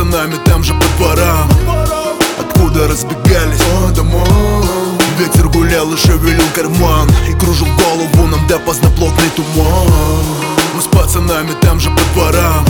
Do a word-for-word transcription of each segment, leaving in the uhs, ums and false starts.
пацанами там же по дворам, откуда разбегались по домам. Ветер гулял и шевелил карман, и кружил голову нам допоздна плотный туман. Мы с пацанами там же по дворам,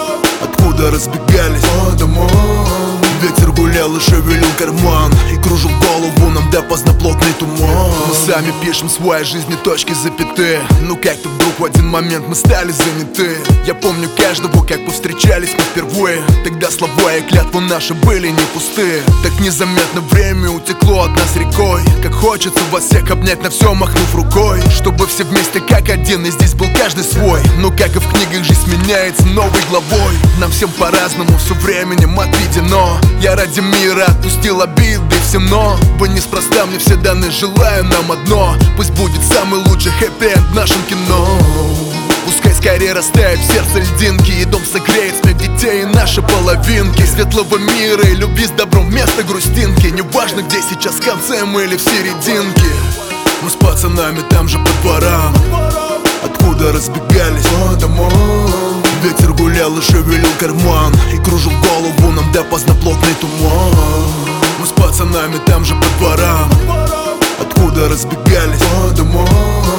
откуда разбегались по домам. Ветер гулял и шевелил карман, и кружил голову нам допоздна плотный туман. Мы сами пишем своей жизни точки запятые, ну как-то вдруг в один момент мы стали заняты. Я помню каждого, как повстречались мы впервые. Тогда слова и клятвы наши были не пустые. Так незаметно время утекло от нас рекой. Как хочется вас всех обнять, на все махнув рукой, чтобы все вместе как один, и здесь был каждый свой. Но как и в книгах, жизнь меняется новой главой. Нам всем по-разному все временем отведено. Я ради мира отпустил обиды всем, но бы неспроста мне все даны, желаю нам одно: пусть будет самый лучший хэппи-энд в нашем кино. Пускай скорее растает в сердце льдинки, и дом согреет смех детей и наши половинки. Светлого мира и любви с добром вместо грустинки. Неважно, где сейчас, в конце мы или в серединке. Мы с пацанами там же по дворам, откуда разбегались по домам. Ветер гулял и шевелил карман, и кружил голову нам допоздна плотный туман. Мы с пацанами там же по дворам, откуда разбегались по домам.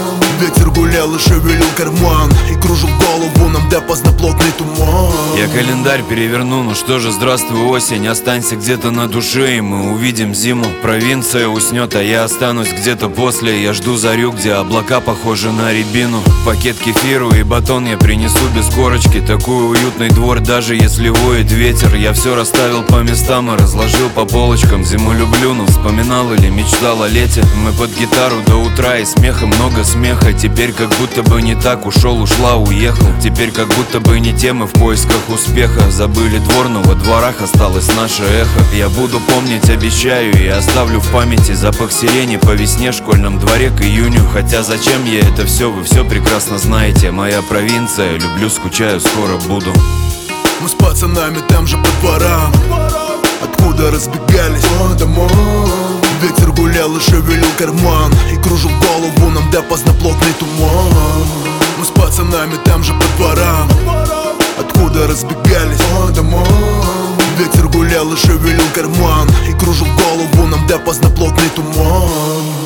Ветер гулял и шевелил карман, и кружил голову нам допоздна плотный туман. Я календарь переверну, ну что же, здравствуй осень. Останься где-то на душе, и мы увидим зиму. Провинция уснет, а я останусь где-то после. Я жду зарю, где облака похожи на рябину. Пакет кефиру и батон я принесу без корочки. Такой уютный двор, даже если воет ветер. Я все расставил по местам и разложил по полочкам. Зиму люблю, но вспоминал или мечтал о лете. Мы под гитару до утра, и смеха много смеха. Теперь как будто бы не так, ушел, ушла, уехал. Теперь как будто бы не темы в поисках успеха. Забыли двор, но во дворах осталось наше эхо. Я буду помнить, обещаю, и оставлю в памяти запах сирени по весне в школьном дворе к июню. Хотя зачем я это все, вы все прекрасно знаете. Моя провинция, люблю, скучаю, скоро буду. Мы с пацанами там же по дворам, откуда разбегались по домам. Ветер гулял и шевелил карман, и кружил голову нам допоздна плотный туман. Мы с пацанами там же по дворам, откуда разбегались по домам. Ветер гулял и шевелил карман, и кружил голову нам допоздна плотный туман.